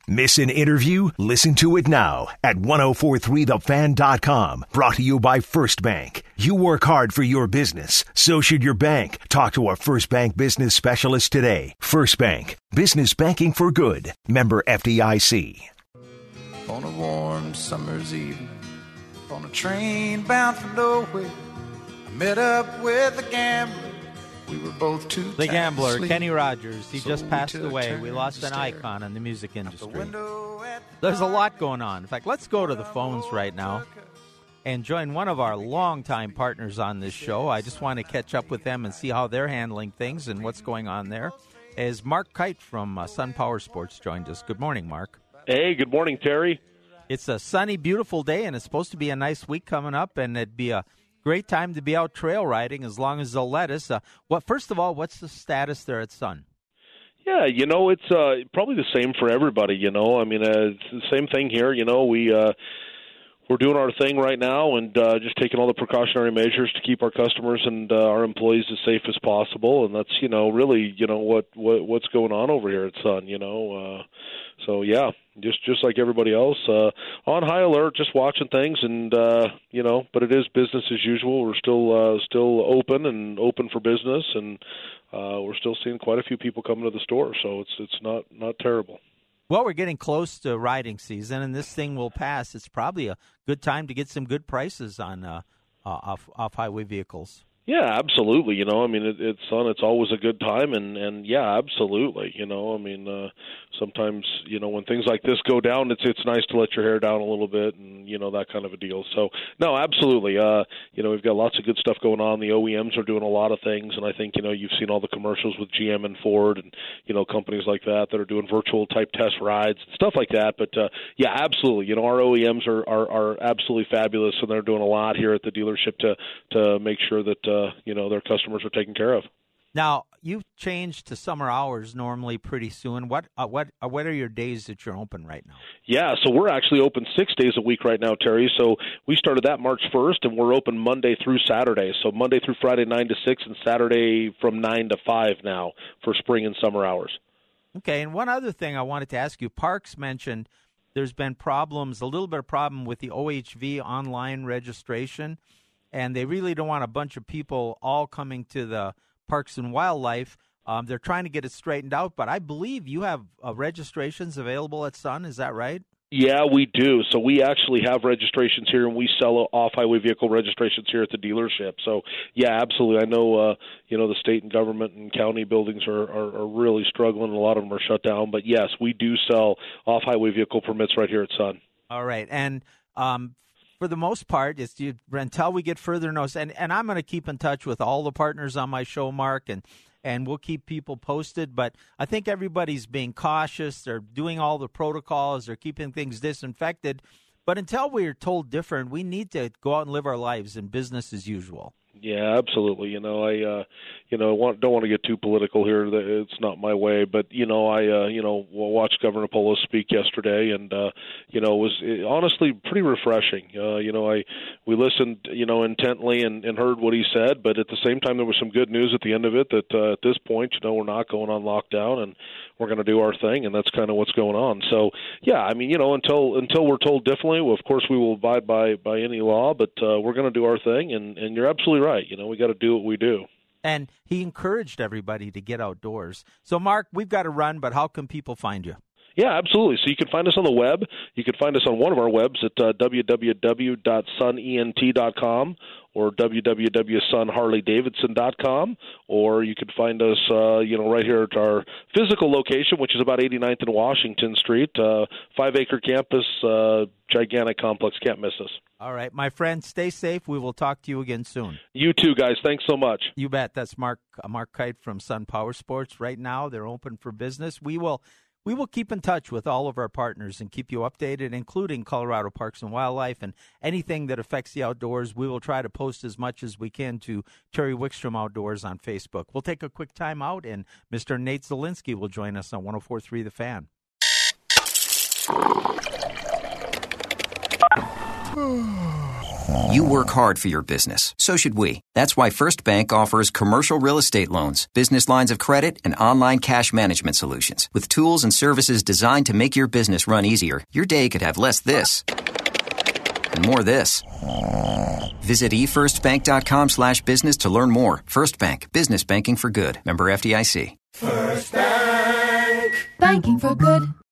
Miss an interview? Listen to it now at 1043thefan.com. Brought to you by First Bank. You work hard for your business. So should your bank. Talk to a First Bank business specialist today. First Bank. Business banking for good. Member FDIC. On a warm summer's evening, on a train bound for nowhere, I met up with a gambler. We were both too The Gambler, asleep. Kenny Rogers. He So just we passed took away. turns We lost an staring icon in the music out the industry. window at the There's a dark. lot going on. In fact, let's go to the phones right now and join one of our longtime partners on this show. I just want to catch up with them and see how they're handling things and what's going on there. As Mark Kite from Sun Power Sports joined us. Good morning, Mark. Hey, good morning, Terry. It's a sunny, beautiful day, and it's supposed to be a nice week coming up, and it'd be a great time to be out trail riding as long as they'll let us. First of all, what's the status there at Sun? Yeah, it's probably the same for everybody, I mean, it's the same thing here. We're doing our thing right now and just taking all the precautionary measures to keep our customers and our employees as safe as possible. And that's, really, what's going on over here at Sun, So, yeah, just like everybody else, on high alert, just watching things and, but it is business as usual. We're still open for business, and we're still seeing quite a few people coming to the store. So it's not terrible. Well, we're getting close to riding season, and this thing will pass. It's probably a good time to get some good prices on off-highway vehicles. Yeah, absolutely. It's Sun. It's always a good time, and yeah, absolutely. Sometimes when things like this go down, it's nice to let your hair down a little bit, and that kind of a deal. So no, absolutely. We've got lots of good stuff going on. The OEMs are doing a lot of things, and I think you've seen all the commercials with GM and Ford, and companies like that are doing virtual type test rides and stuff like that. But yeah, absolutely. Our OEMs are absolutely fabulous, and they're doing a lot here at the dealership to make sure that their customers are taken care of. Now, you've changed to summer hours normally pretty soon. What are your days that you're open right now? Yeah, so we're actually open 6 days a week right now, Terry. So we started that March 1st, and we're open Monday through Saturday. So Monday through Friday, 9 to 6, and Saturday from 9 to 5 now for spring and summer hours. Okay, and one other thing I wanted to ask you. Parks mentioned there's been a little bit of problem with the OHV online registration, and they really don't want a bunch of people all coming to the Parks and Wildlife. They're trying to get it straightened out, but I believe you have registrations available at Sun. Is that right? Yeah, we do. So we actually have registrations here, and we sell off-highway vehicle registrations here at the dealership. So, yeah, absolutely. I know, the state and government and county buildings are really struggling, and a lot of them are shut down. But, yes, we do sell off-highway vehicle permits right here at Sun. All right. And for the most part, until we get further notice, and I'm going to keep in touch with all the partners on my show, Mark, and we'll keep people posted. But I think everybody's being cautious. They're doing all the protocols. They're keeping things disinfected. But until we're told different, we need to go out and live our lives in business as usual. Yeah, absolutely. I don't want to get too political here. It's not my way, but I watched Governor Polis speak yesterday, and it was honestly pretty refreshing. We listened, intently and heard what he said, but at the same time, there was some good news at the end of it that at this point, we're not going on lockdown, and we're going to do our thing, and that's kind of what's going on. So, yeah, until we're told differently, well, of course, we will abide by any law, but we're going to do our thing, and you're absolutely right. We got to do what we do. And he encouraged everybody to get outdoors. So, Mark, we've got to run, but how can people find you? Yeah, absolutely. So you can find us on the web. You can find us on one of our webs at www.sunent.com or www.sunharleydavidson.com, or you can find us, right here at our physical location, which is about 89th and Washington Street, 5-acre campus, gigantic complex. Can't miss us. All right, my friend, stay safe. We will talk to you again soon. You too, guys. Thanks so much. You bet. That's Mark Kite from Sun Power Sports. Right now, they're open for business. We will keep in touch with all of our partners and keep you updated, including Colorado Parks and Wildlife and anything that affects the outdoors. We will try to post as much as we can to Terry Wickstrom Outdoors on Facebook. We'll take a quick time out, and Mr. Nate Zielinski will join us on 104.3 The Fan. You work hard for your business. So should we. That's why First Bank offers commercial real estate loans, business lines of credit, and online cash management solutions. With tools and services designed to make your business run easier, your day could have less this and more this. Visit efirstbank.com/business to learn more. First Bank. Business banking for good. Member FDIC. First Bank. Banking for good.